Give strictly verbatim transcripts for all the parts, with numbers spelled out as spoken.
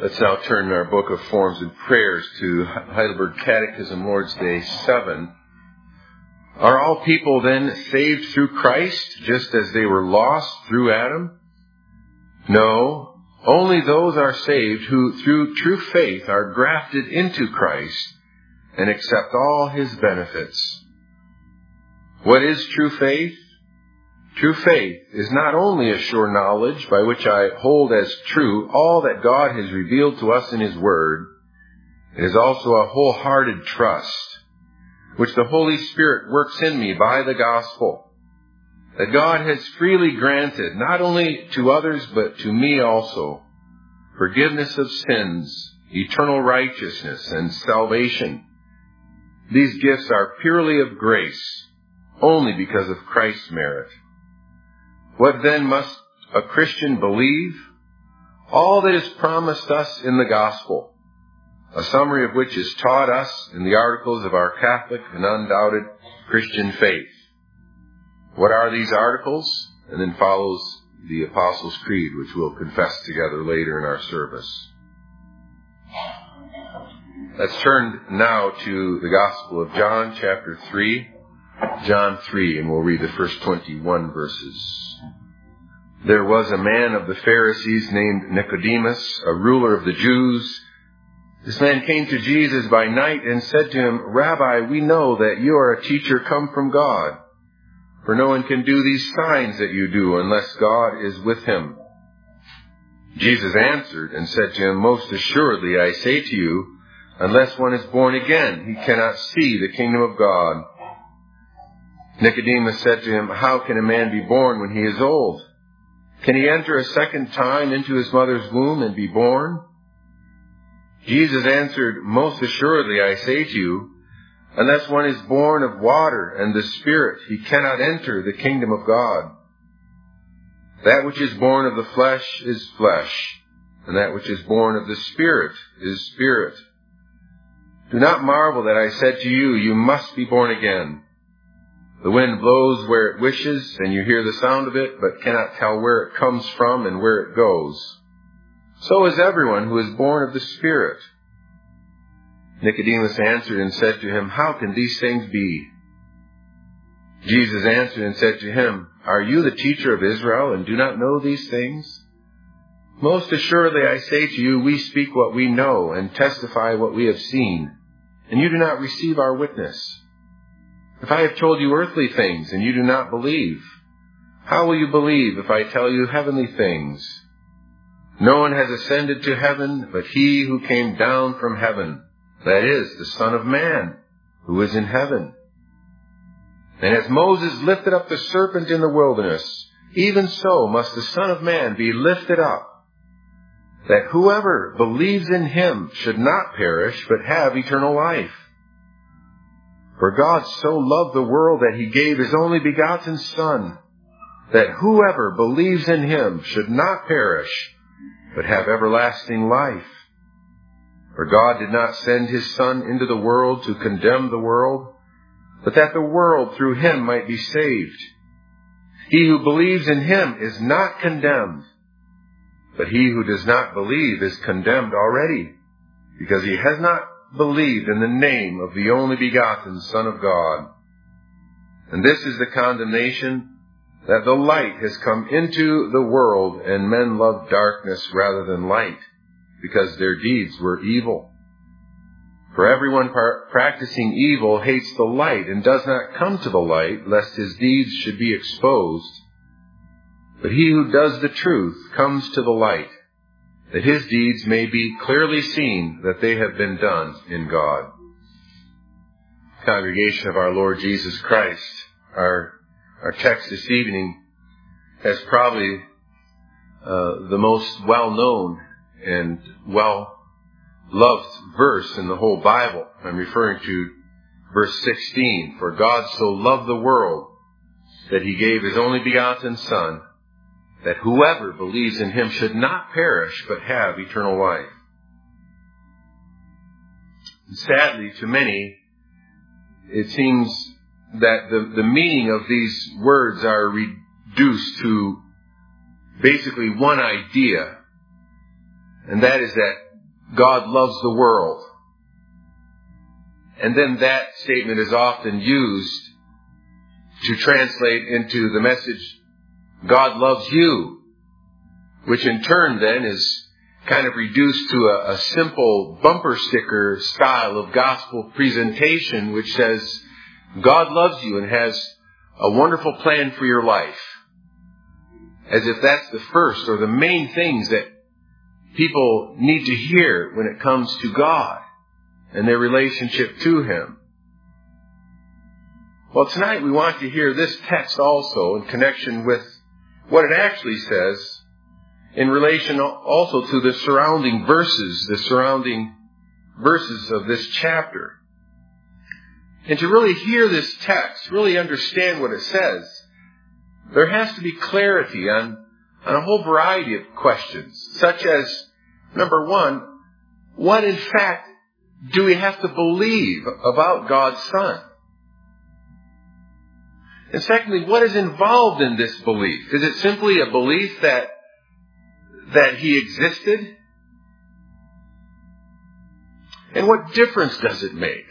Let's now turn in our book of forms and prayers to Heidelberg Catechism, Lord's Day seven. Are all people then saved through Christ, just as they were lost through Adam? No, only those are saved who through true faith are grafted into Christ and accept all His benefits. What is true faith? True faith is not only a sure knowledge by which I hold as true all that God has revealed to us in His Word. It is also a wholehearted trust, which the Holy Spirit works in me by the gospel, that God has freely granted, not only to others but to me also, forgiveness of sins, eternal righteousness, and salvation. These gifts are purely of grace, only because of Christ's merit. What then must a Christian believe? All that is promised us in the gospel, a summary of which is taught us in the articles of our Catholic and undoubted Christian faith. What are these articles? And then follows the Apostles' Creed, which we'll confess together later in our service. Let's turn now to the Gospel of John, chapter three. John three, and we'll read the first twenty-one verses. There was a man of the Pharisees named Nicodemus, a ruler of the Jews. This man came to Jesus by night and said to him, Rabbi, we know that you are a teacher come from God, for no one can do these signs that you do unless God is with him. Jesus answered and said to him, Most assuredly I say to you, unless one is born again, he cannot see the kingdom of God. Nicodemus said to him, How can a man be born when he is old? Can he enter a second time into his mother's womb and be born? Jesus answered, Most assuredly I say to you, unless one is born of water and the Spirit, he cannot enter the kingdom of God. That which is born of the flesh is flesh, and that which is born of the Spirit is spirit. Do not marvel that I said to you, You must be born again. The wind blows where it wishes, and you hear the sound of it, but cannot tell where it comes from and where it goes. So is everyone who is born of the Spirit. Nicodemus answered and said to him, How can these things be? Jesus answered and said to him, Are you the teacher of Israel, and do not know these things? Most assuredly I say to you, we speak what we know, and testify what we have seen, and you do not receive our witness. If I have told you earthly things, and you do not believe, how will you believe if I tell you heavenly things? No one has ascended to heaven but he who came down from heaven, that is, the Son of Man, who is in heaven. And as Moses lifted up the serpent in the wilderness, even so must the Son of Man be lifted up, that whoever believes in him should not perish but have eternal life. For God so loved the world that he gave his only begotten Son, that whoever believes in him should not perish, but have everlasting life. For God did not send his Son into the world to condemn the world, but that the world through him might be saved. He who believes in him is not condemned, but he who does not believe is condemned already, because he has not believed in the name of the only begotten Son of God. And this is the condemnation, that the light has come into the world, and men love darkness rather than light, because their deeds were evil. For everyone par- practicing evil hates the light, and does not come to the light, lest his deeds should be exposed. But he who does the truth comes to the light, that his deeds may be clearly seen that they have been done in God. Congregation of our Lord Jesus Christ, our, our text this evening has probably uh, the most well-known and well-loved verse in the whole Bible. I'm referring to verse sixteen. For God so loved the world that he gave his only begotten Son, that whoever believes in him should not perish, but have eternal life. And sadly, to many, it seems that the, the meaning of these words are reduced to basically one idea, and that is that God loves the world. And then that statement is often used to translate into the message, God loves you, which in turn then is kind of reduced to a, a simple bumper sticker style of gospel presentation, which says, God loves you and has a wonderful plan for your life. As if that's the first or the main things that people need to hear when it comes to God and their relationship to Him. Well, tonight we want to hear this text also in connection with what it actually says in relation also to the surrounding verses, the surrounding verses of this chapter. And to really hear this text, really understand what it says, there has to be clarity on, on a whole variety of questions, such as, number one, what in fact do we have to believe about God's Son? And secondly, what is involved in this belief? Is it simply a belief that, that He existed? And what difference does it make?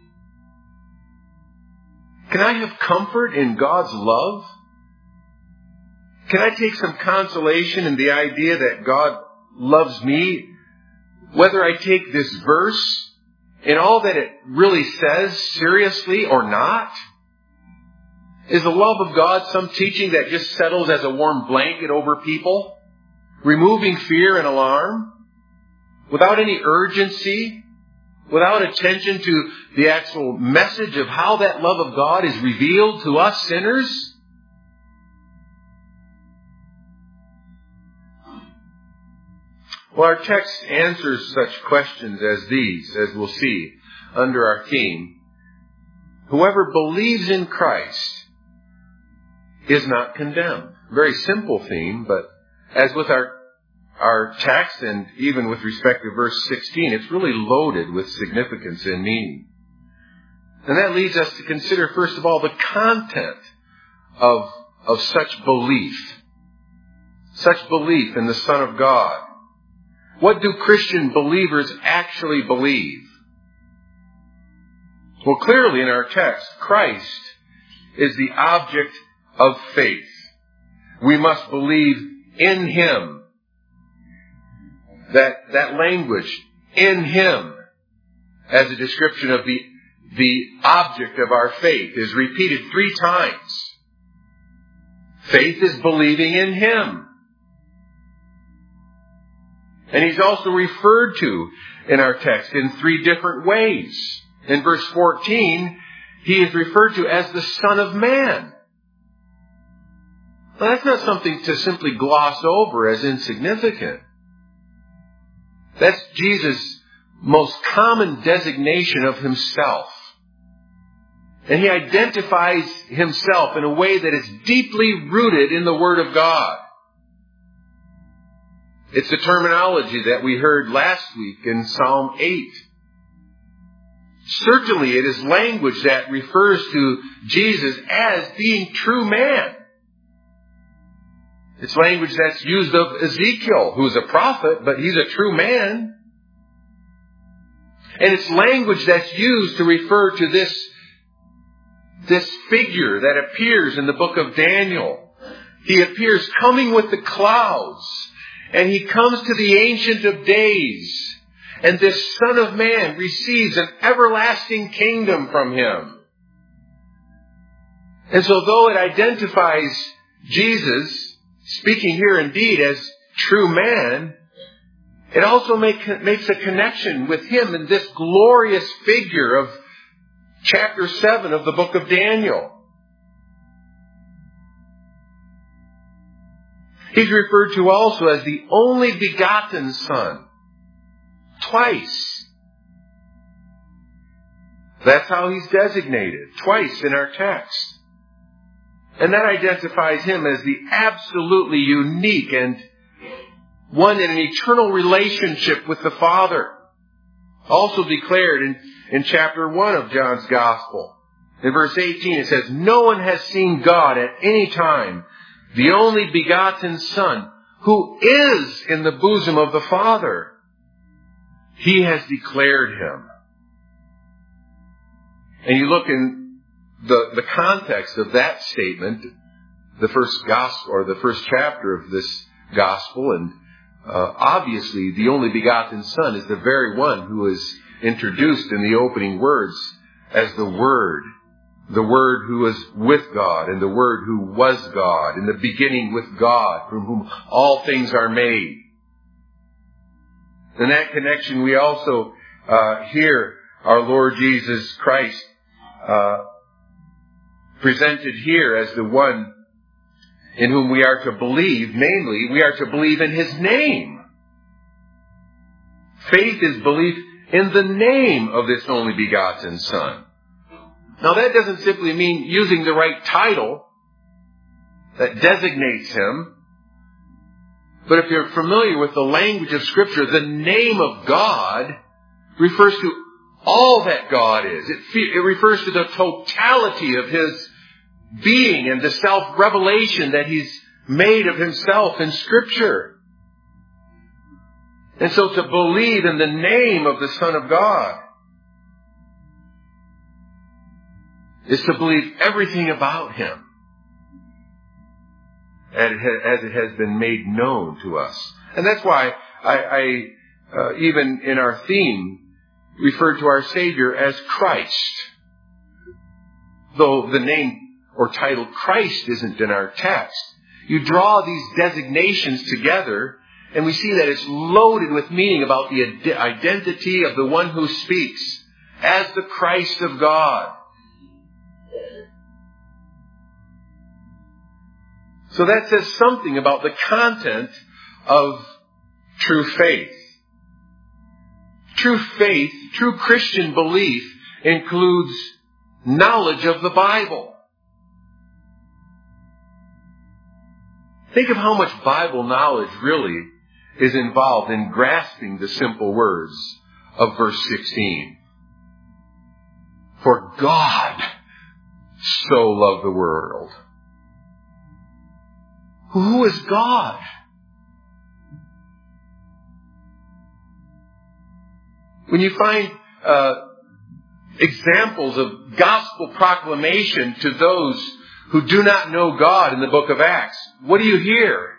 Can I have comfort in God's love? Can I take some consolation in the idea that God loves me, whether I take this verse and all that it really says seriously or not? Is the love of God some teaching that just settles as a warm blanket over people, removing fear and alarm, without any urgency, without attention to the actual message of how that love of God is revealed to us sinners? Well, our text answers such questions as these, as we'll see under our theme. Whoever believes in Christ is not condemned. Very simple theme, but as with our our text and even with respect to verse sixteen, it's really loaded with significance and meaning. And that leads us to consider, first of all, the content of, of such belief. Such belief in the Son of God. What do Christian believers actually believe? Well, clearly in our text, Christ is the object of faith. We must believe in Him. That, that language, in Him, as a description of the, the object of our faith, is repeated three times. Faith is believing in Him. And He's also referred to in our text in three different ways. In verse fourteen, He is referred to as the Son of Man. Now, that's not something to simply gloss over as insignificant. That's Jesus' most common designation of Himself. And He identifies Himself in a way that is deeply rooted in the Word of God. It's the terminology that we heard last week in Psalm eight. Certainly it is language that refers to Jesus as being true man. It's language that's used of Ezekiel, who's a prophet, but he's a true man. And it's language that's used to refer to this, this figure that appears in the book of Daniel. He appears coming with the clouds, and He comes to the Ancient of Days. And this Son of Man receives an everlasting kingdom from Him. And so though it identifies Jesus, speaking here indeed as true man, it also make, makes a connection with Him in this glorious figure of chapter seven of the book of Daniel. He's referred to also as the only begotten Son. Twice. That's how He's designated. Twice in our text. And that identifies Him as the absolutely unique and one in an eternal relationship with the Father. Also declared in, in chapter one of John's Gospel. In verse eighteen it says, "No one has seen God at any time, the only begotten Son, who is in the bosom of the Father." He has declared him. And you look in the, the context of that statement, the first gospel or the first chapter of this gospel, and uh, obviously the only begotten Son is the very one who is introduced in the opening words as the Word. The Word who was with God, and the Word who was God, in the beginning with God, from whom all things are made. In that connection, we also uh, hear our Lord Jesus Christ uh, presented here as the one in whom we are to believe. Namely, we are to believe in His name. Faith is belief in the name of this only begotten Son. Now, that doesn't simply mean using the right title that designates Him. But if you're familiar with the language of Scripture, the name of God refers to all that God is. It, it refers to the totality of His being and the self-revelation that He's made of Himself in Scripture. And so to believe in the name of the Son of God is to believe everything about Him as it has been made known to us. And that's why I, I uh, even in our theme, refer to our Savior as Christ. Though the name or title Christ isn't in our text, you draw these designations together, and we see that it's loaded with meaning about the identity of the one who speaks as the Christ of God. So that says something about the content of true faith. True faith, true Christian belief, includes knowledge of the Bible. Think of how much Bible knowledge really is involved in grasping the simple words of verse sixteen. For God so loved the world. Who is God? When you find uh, examples of gospel proclamation to those who do not know God in the book of Acts, what do you hear?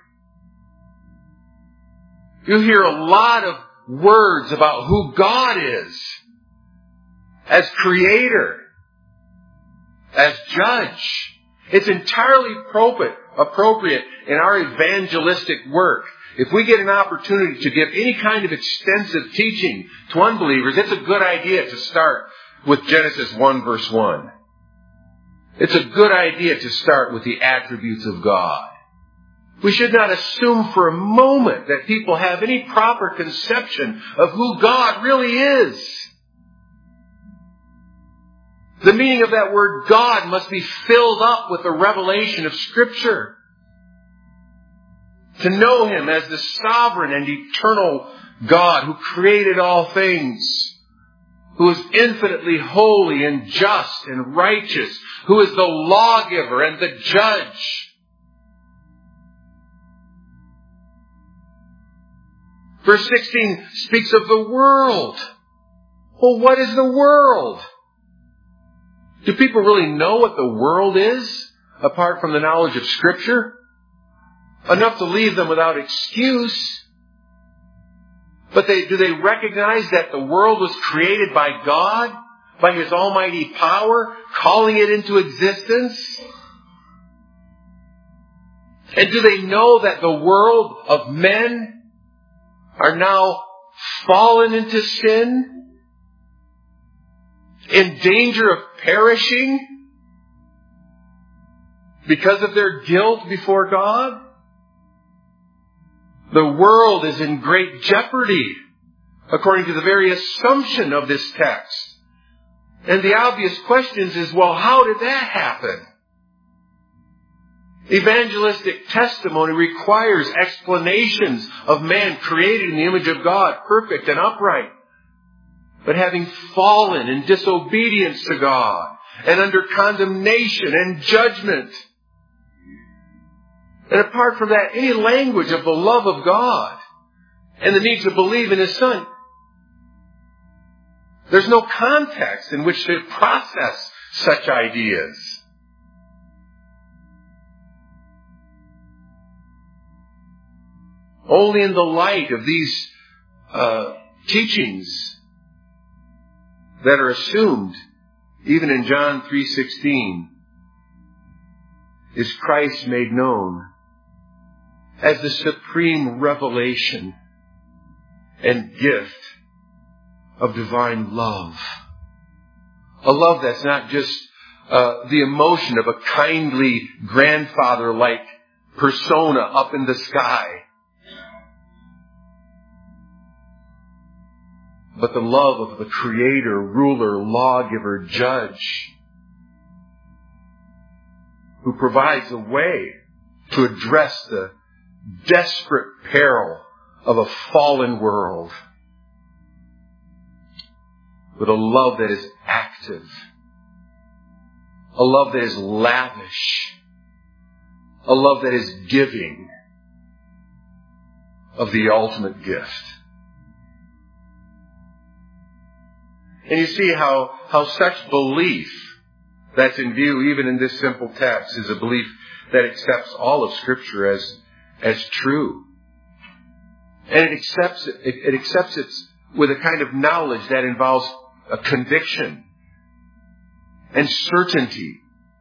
You hear a lot of words about who God is as creator, as judge. It's entirely appropriate, appropriate in our evangelistic work. If we get an opportunity to give any kind of extensive teaching to unbelievers, it's a good idea to start with Genesis one verse one. It's a good idea to start with the attributes of God. We should not assume for a moment that people have any proper conception of who God really is. The meaning of that word God must be filled up with the revelation of Scripture. To know Him as the sovereign and eternal God who created all things, who is infinitely holy and just and righteous, who is the lawgiver and the judge. Verse sixteen speaks of the world. Well, what is the world? Do people really know what the world is, apart from the knowledge of Scripture? Enough to leave them without excuse. But they, do they recognize that the world was created by God, by His almighty power, calling it into existence? And do they know that the world of men are now fallen into sin, in danger of perishing because of their guilt before God? The world is in great jeopardy, according to the very assumption of this text. And the obvious question is, well, how did that happen? Evangelistic testimony requires explanations of man created in the image of God, perfect and upright, but having fallen in disobedience to God and under condemnation and judgment. And apart from that, any language of the love of God and the need to believe in His Son There's no context in which to process such ideas. Only in the light of these uh, teachings that are assumed, even in John three sixteen, is Christ made known as the supreme revelation and gift of divine love. A love that's not just uh, the emotion of a kindly grandfather-like persona up in the sky, but the love of the Creator, ruler, lawgiver, judge, who provides a way to address the desperate peril of a fallen world with a love that is active, a love that is lavish, a love that is giving of the ultimate gift. And you see how, how such belief that's in view even in this simple text is a belief that accepts all of Scripture as, as true. And it accepts it, it, it accepts it with a kind of knowledge that involves a conviction and certainty.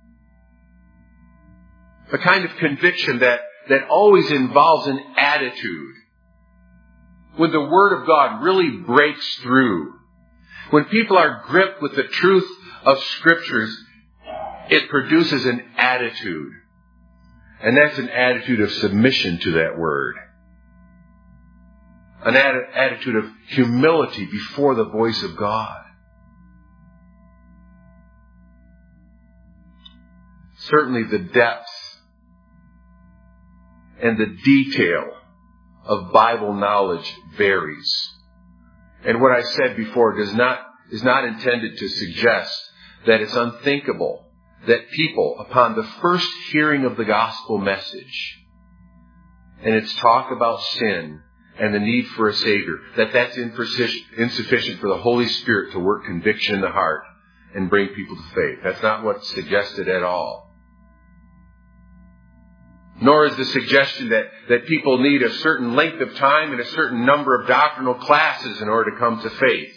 A kind of conviction that, that always involves an attitude. When the Word of God really breaks through, when people are gripped with the truth of Scriptures, it produces an attitude. And that's an attitude of submission to that Word. An attitude of humility before the voice of God. Certainly the depth and the detail of Bible knowledge varies. And what I said before does not, is not intended to suggest that it's unthinkable that people, upon the first hearing of the gospel message, and its talk about sin and the need for a Savior, that that's insufficient for the Holy Spirit to work conviction in the heart and bring people to faith. That's not what's suggested at all. Nor is the suggestion that, that people need a certain length of time and a certain number of doctrinal classes in order to come to faith.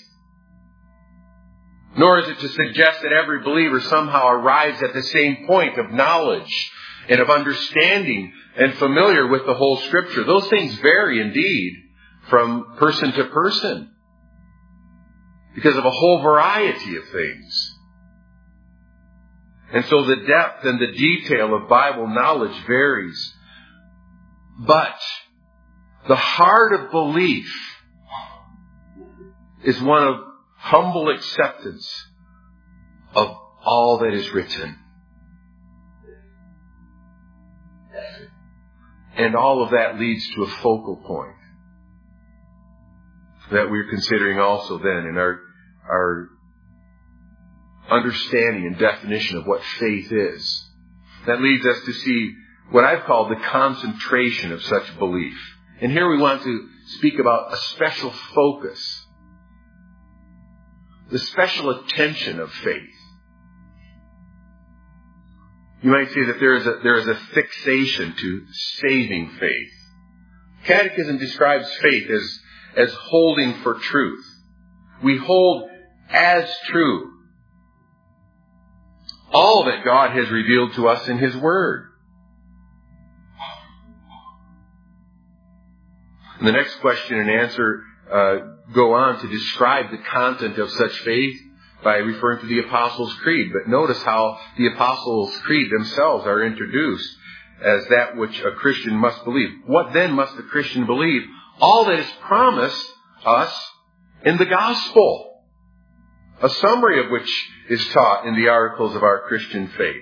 Nor is it to suggest that every believer somehow arrives at the same point of knowledge and of understanding and familiar with the whole Scripture. Those things vary indeed from person to person because of a whole variety of things. And so the depth and the detail of Bible knowledge varies. But the heart of belief is one of humble acceptance of all that is written. And all of that leads to a focal point that we're considering also then in our, our understanding and definition of what faith is. That leads us to see what I've called the concentration of such belief. And here we want to speak about a special focus, the special attention of faith. You might say that there is a, there is a fixation to saving faith. Catechism describes faith as, as holding for truth. We hold as true all that God has revealed to us in His Word. And the next question and answer uh, go on to describe the content of such faith by referring to the Apostles' Creed. But notice how the Apostles' Creed themselves are introduced as that which a Christian must believe. What then must a Christian believe? All that is promised us in the gospel. A summary of which is taught in the articles of our Christian faith.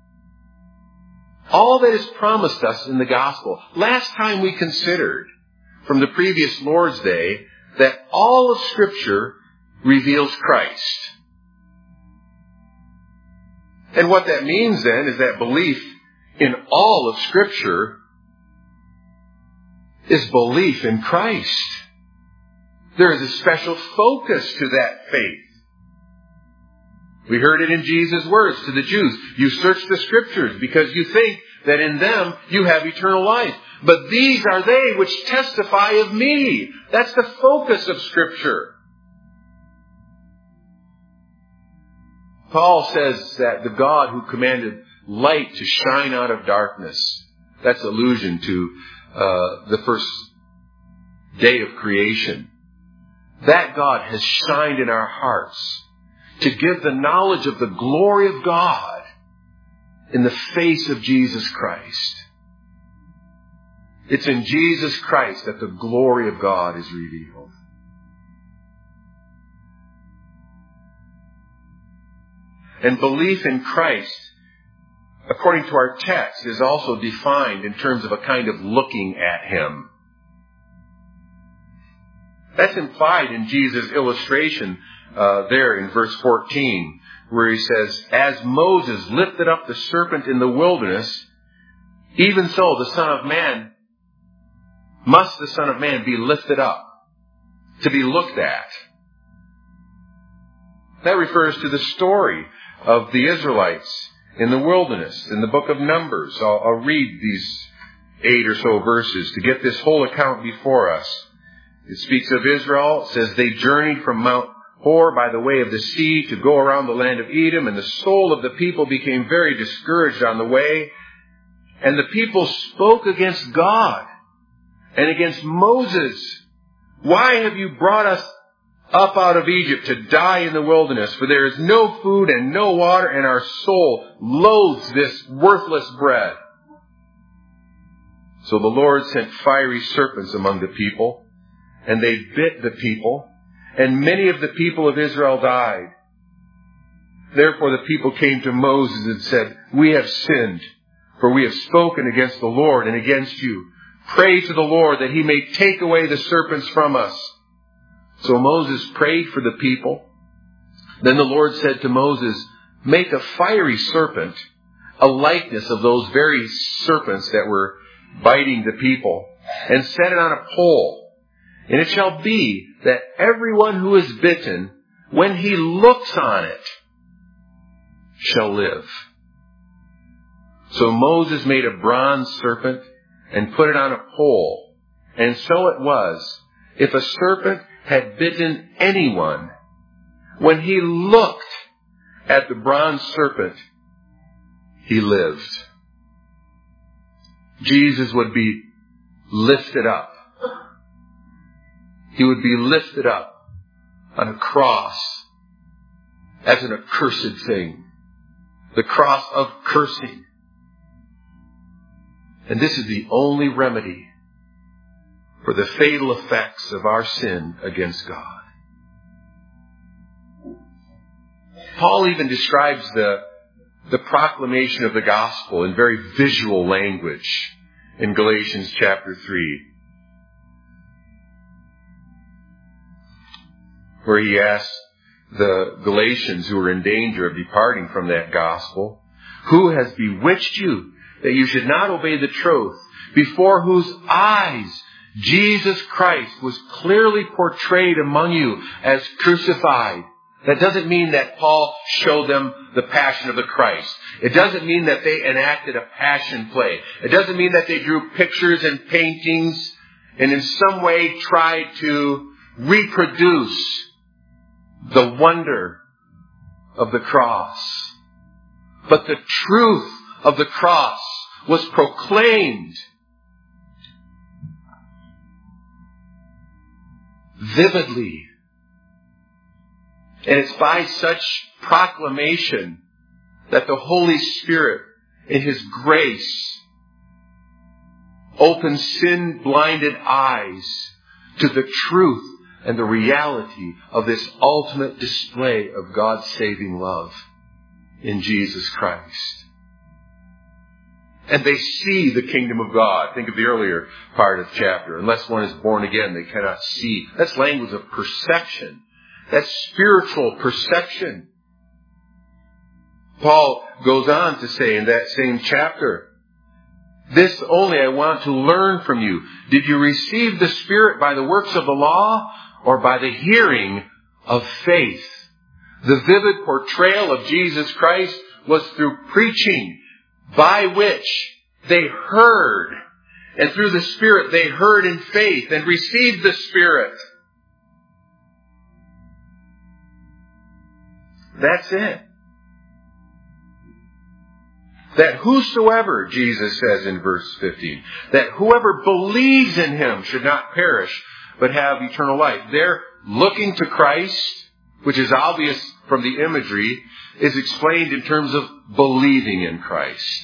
All that is promised us in the gospel. Last time we considered from the previous Lord's Day that all of Scripture reveals Christ. And what that means then is that belief in all of Scripture is belief in Christ. There is a special focus to that faith. We heard it in Jesus' words to the Jews. You search the Scriptures because you think that in them you have eternal life. But these are they which testify of me. That's the focus of Scripture. Paul says that the God who commanded light to shine out of darkness, that's allusion to uh, the first day of creation. That God has shined in our hearts to give the knowledge of the glory of God in the face of Jesus Christ. It's in Jesus Christ that the glory of God is revealed. And belief in Christ, according to our text, is also defined in terms of a kind of looking at Him. That's implied in Jesus' illustration uh, there in verse fourteen, where he says, as Moses lifted up the serpent in the wilderness, even so the Son of Man, must the Son of Man be lifted up, to be looked at. That refers to the story of the Israelites in the wilderness, in the book of Numbers. I'll, I'll read these eight or so verses to get this whole account before us. It speaks of Israel. It says, they journeyed from Mount Hor by the way of the sea to go around the land of Edom, and the soul of the people became very discouraged on the way. And the people spoke against God and against Moses. Why have you brought us up out of Egypt to die in the wilderness? For there is no food and no water, and our soul loathes this worthless bread. So the Lord sent fiery serpents among the people, and they bit the people, and many of the people of Israel died. Therefore the people came to Moses and said, we have sinned, for we have spoken against the Lord and against you. Pray to the Lord that He may take away the serpents from us. So Moses prayed for the people. Then the Lord said to Moses, make a fiery serpent, a likeness of those very serpents that were biting the people, and set it on a pole. And it shall be that everyone who is bitten, when he looks on it, shall live. So Moses made a bronze serpent and put it on a pole. And so it was, if a serpent had bitten anyone, when he looked at the bronze serpent, he lived. Jesus would be lifted up. He would be lifted up on a cross as an accursed thing. The cross of cursing. And this is the only remedy for the fatal effects of our sin against God. Paul even describes the, the proclamation of the gospel in very visual language in Galatians chapter three, where he asks the Galatians who are in danger of departing from that gospel, who has bewitched you that you should not obey the truth, before whose eyes Jesus Christ was clearly portrayed among you as crucified? That doesn't mean that Paul showed them the passion of the Christ. It doesn't mean that they enacted a passion play. It doesn't mean that they drew pictures and paintings and in some way tried to reproduce the wonder of the cross. But the truth of the cross was proclaimed vividly. And it's by such proclamation that the Holy Spirit, in His grace, opens sin-blinded eyes to the truth and the reality of this ultimate display of God's saving love in Jesus Christ. And they see the kingdom of God. Think of the earlier part of the chapter. Unless one is born again, they cannot see. That's language of perception. That's spiritual perception. Paul goes on to say in that same chapter, this only I want to learn from you. Did you receive the Spirit by the works of the law or by the hearing of faith? The vivid portrayal of Jesus Christ was through preaching, by which they heard. And through the Spirit they heard in faith and received the Spirit. That's it. That whosoever, Jesus says in verse fifteen, that whoever believes in Him should not perish, but have eternal life. They're looking to Christ, which is obvious from the imagery, is explained in terms of believing in Christ.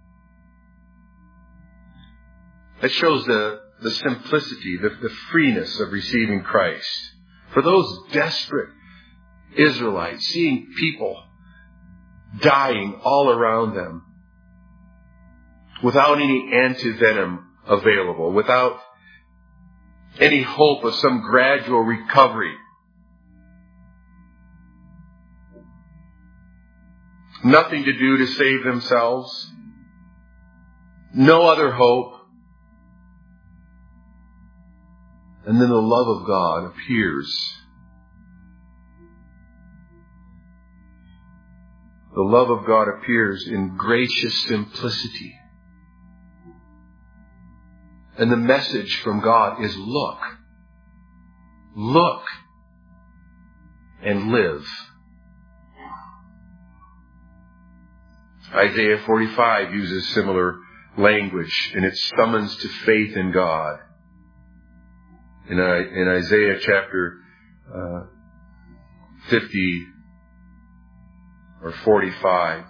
That shows the, the simplicity, the, the freeness of receiving Christ. For those desperate Israelites, seeing people dying all around them, without any antivenom available, without any hope of some gradual recovery, nothing to do to save themselves, no other hope. And then the love of God appears. The love of God appears in gracious simplicity. And the message from God is look. Look and live. Isaiah forty-five uses similar language in its summons to faith in God. In, uh, in Isaiah chapter uh, fifty or forty-five,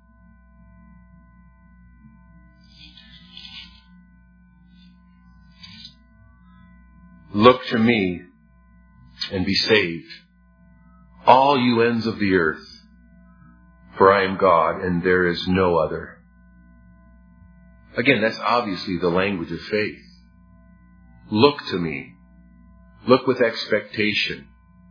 look to me and be saved, all you ends of the earth, for I am God and there is no other. Again, that's obviously the language of faith. Look to me. Look with expectation,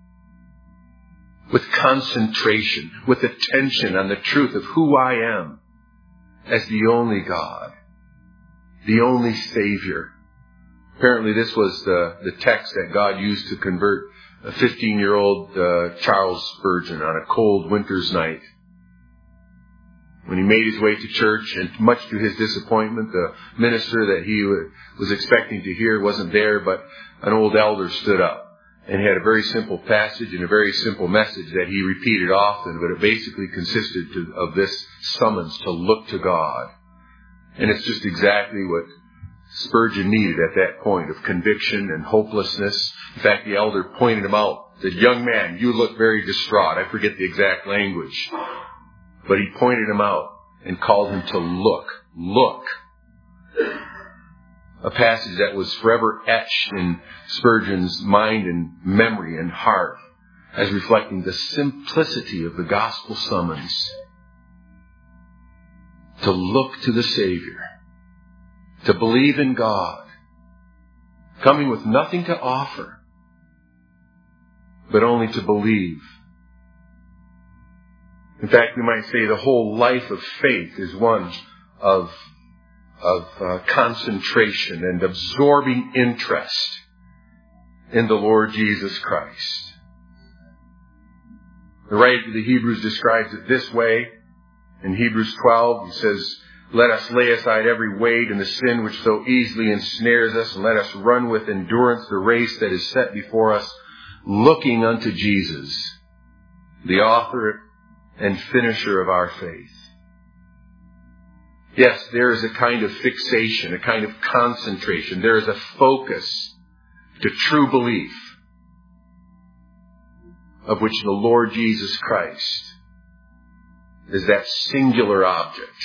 with concentration, with attention on the truth of who I am as the only God, the only Savior. Apparently this was the, the text that God used to convert a fifteen-year-old uh, Charles Spurgeon on a cold winter's night. When he made his way to church, and much to his disappointment, the minister that he was expecting to hear wasn't there, but an old elder stood up and had a very simple passage and a very simple message that he repeated often, but it basically consisted to, of this summons to look to God. And it's just exactly what Spurgeon needed at that point of conviction and hopelessness. In fact, the elder pointed him out, said, "Young man, you look very distraught." I forget the exact language. But he pointed him out and called him to look. Look. A passage that was forever etched in Spurgeon's mind and memory and heart as reflecting the simplicity of the gospel summons. To look to the Savior. To believe in God. Coming with nothing to offer, but only to believe. In fact, we might say the whole life of faith is one of, of uh, concentration and absorbing interest in the Lord Jesus Christ. The writer of the Hebrews describes it this way. In Hebrews twelve, he says, "Let us lay aside every weight and the sin which so easily ensnares us, and let us run with endurance the race that is set before us, looking unto Jesus, the author and finisher of our faith." Yes, there is a kind of fixation, a kind of concentration. There is a focus to true belief, of which the Lord Jesus Christ is that singular object.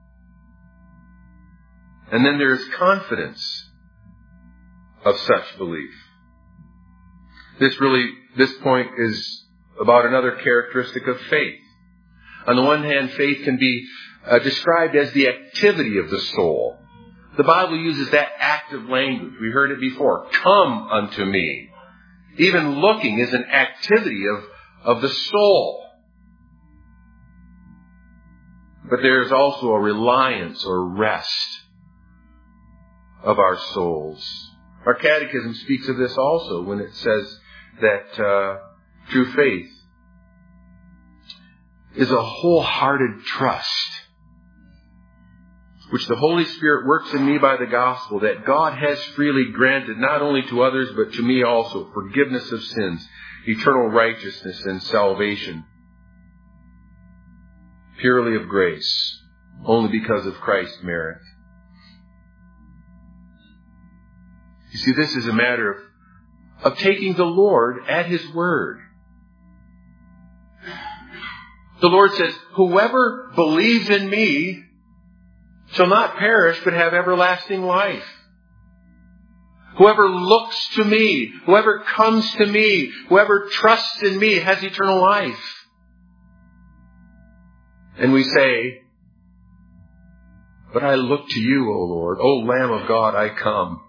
And then there is confidence of such belief. This really, this point is about another characteristic of faith. On the one hand, faith can be uh, described as the activity of the soul. The Bible uses that active language. We heard it before. Come unto me. Even looking is an activity of, of the soul. But there is also a reliance or rest of our souls. Our catechism speaks of this also when it says that uh, through faith is a wholehearted trust, which the Holy Spirit works in me by the gospel, that God has freely granted not only to others but to me also forgiveness of sins, eternal righteousness, and salvation, purely of grace, only because of Christ's merit. You see, this is a matter of, of taking the Lord at His word. The Lord says, whoever believes in me shall not perish but have everlasting life. Whoever looks to me, whoever comes to me, whoever trusts in me has eternal life. And we say, but I look to you, O Lord. O Lamb of God, I come.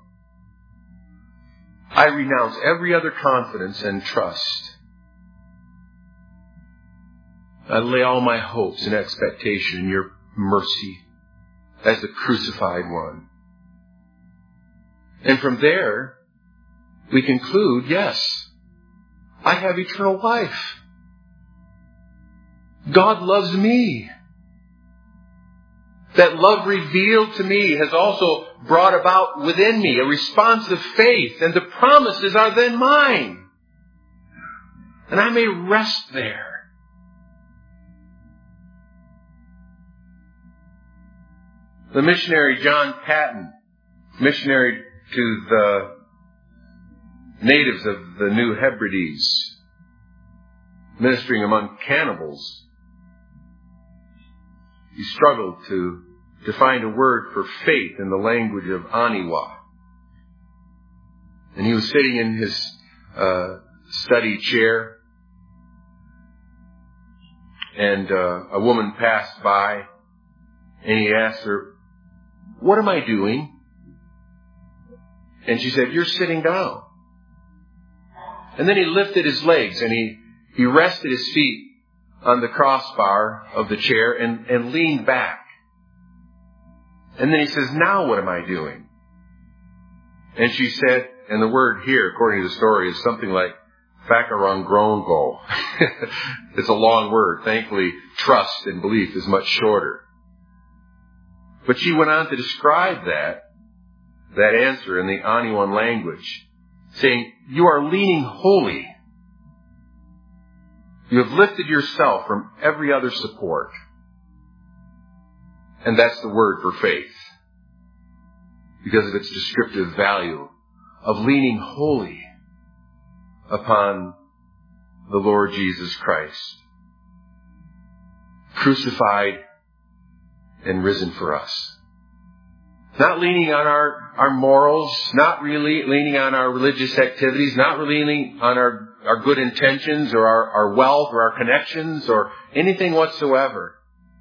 I renounce every other confidence and trust. I lay all my hopes and expectation in your mercy as the crucified one. And from there, we conclude, yes, I have eternal life. God loves me. That love revealed to me has also brought about within me a response of faith, and the promises are then mine. And I may rest there. The missionary John Paton, missionary to the natives of the New Hebrides, ministering among cannibals, he struggled to, to find a word for faith in the language of Aniwa. And he was sitting in his uh, study chair, and uh, a woman passed by, and he asked her, "What am I doing?" And she said, "You're sitting down." And then he lifted his legs and he, he rested his feet on the crossbar of the chair and, and leaned back. And then he says, "Now what am I doing?" And she said, and the word here, according to the story, is something like Fakarongrongo. It's a long word. Thankfully, trust and belief is much shorter. But she went on to describe that, that answer in the Aniwan language, saying, "You are leaning wholly. You have lifted yourself from every other support." And that's the word for faith, because of its descriptive value of leaning wholly upon the Lord Jesus Christ, crucified and risen for us. Not leaning on our, our morals, not really leaning on our religious activities, not really leaning on our, our good intentions or our, our wealth or our connections or anything whatsoever,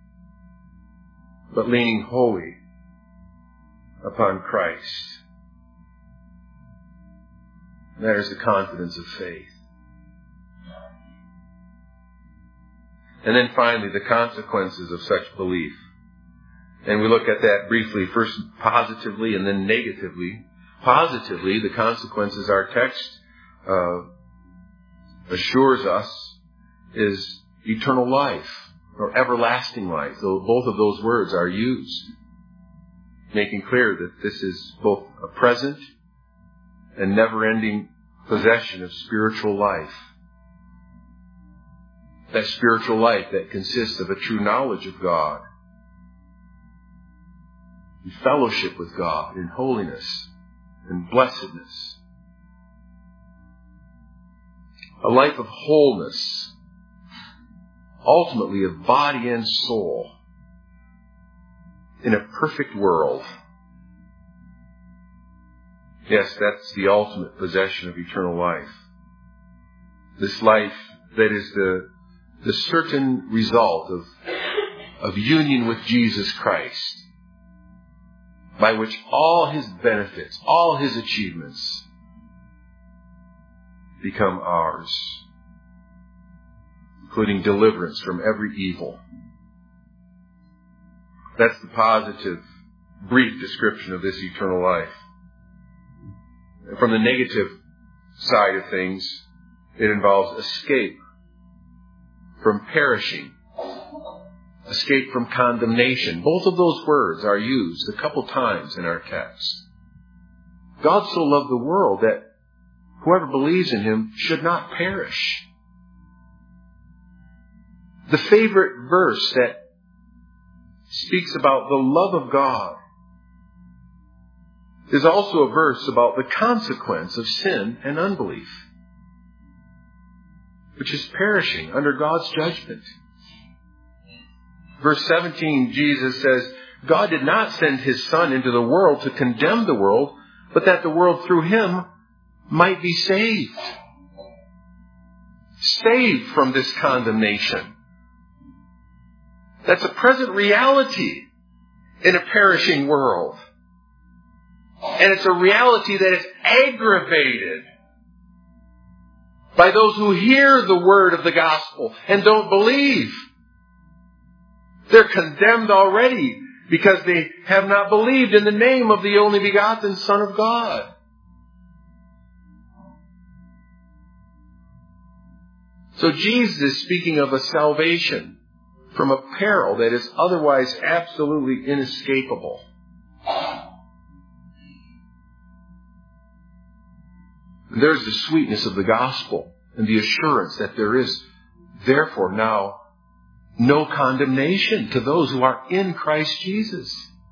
but leaning wholly upon Christ. That is the confidence of faith. And then finally, the consequences of such belief. And we look at that briefly, first positively and then negatively. Positively, the consequences our text uh, assures us is eternal life or everlasting life. So both of those words are used, making clear that this is both a present and never-ending possession of spiritual life. That spiritual life that consists of a true knowledge of God, in fellowship with God, in holiness and blessedness. A life of wholeness, ultimately of body and soul, in a perfect world. Yes, that's the ultimate possession of eternal life. This life that is the, the certain result of, of union with Jesus Christ, by which all His benefits, all His achievements become ours, including deliverance from every evil. That's the positive, brief description of this eternal life. From the negative side of things, it involves escape from perishing escape from condemnation. Both of those words are used a couple times in our text. God so loved the world that whoever believes in Him should not perish. The favorite verse that speaks about the love of God is also a verse about the consequence of sin and unbelief, which is perishing under God's judgment. Verse seventeen, Jesus says, God did not send His Son into the world to condemn the world, but that the world through Him might be saved. Saved from this condemnation. That's a present reality in a perishing world. And it's a reality that is aggravated by those who hear the word of the gospel and don't believe. They're condemned already because they have not believed in the name of the only begotten Son of God. So Jesus is speaking of a salvation from a peril that is otherwise absolutely inescapable. There's the sweetness of the gospel and the assurance that there is, therefore, now no condemnation to those who are in Christ Jesus.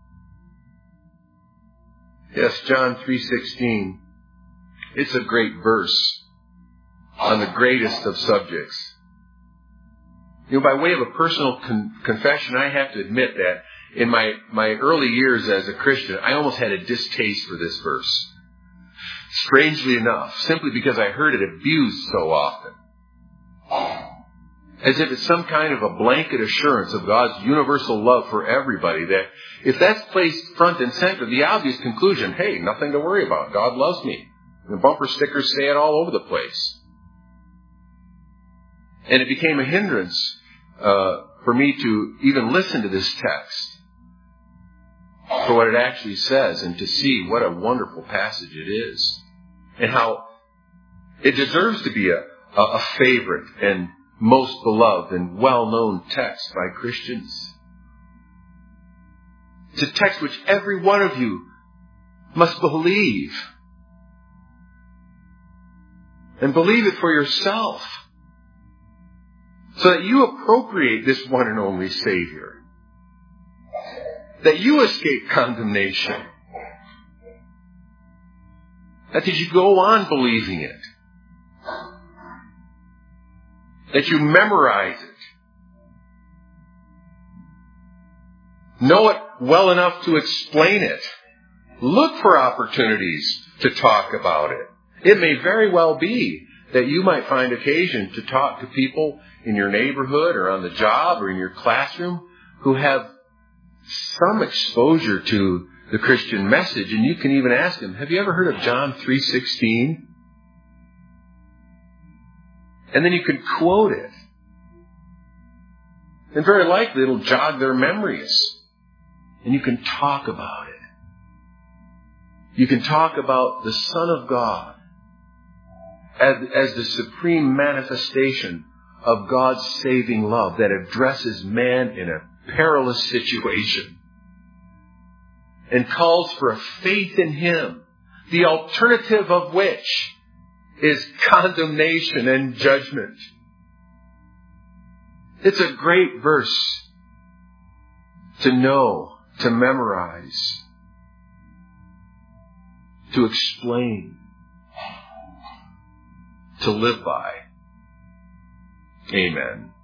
Yes, John three sixteen. It's a great verse on the greatest of subjects. You know, by way of a personal con- confession, I have to admit that in my, my early years as a Christian, I almost had a distaste for this verse. Strangely enough, simply because I heard it abused so often. As if it's some kind of a blanket assurance of God's universal love for everybody, that if that's placed front and center, the obvious conclusion, hey, nothing to worry about. God loves me. And the bumper stickers say it all over the place. And it became a hindrance uh, for me to even listen to this text for what it actually says and to see what a wonderful passage it is and how it deserves to be a, a favorite and most beloved and well-known text by Christians. It's a text which every one of you must believe. And believe it for yourself. So that you appropriate this one and only Savior. That you escape condemnation. That you go on believing it. That you memorize it. Know it well enough to explain it. Look for opportunities to talk about it. It may very well be that you might find occasion to talk to people in your neighborhood or on the job or in your classroom who have some exposure to the Christian message, and you can even ask them, have you ever heard of John three sixteen? And then you can quote it. And very likely it'll jog their memories. And you can talk about it. You can talk about the Son of God as, as the supreme manifestation of God's saving love that addresses man in a perilous situation and calls for a faith in Him, the alternative of which is condemnation and judgment. It's a great verse to know, to memorize, to explain, to live by. Amen.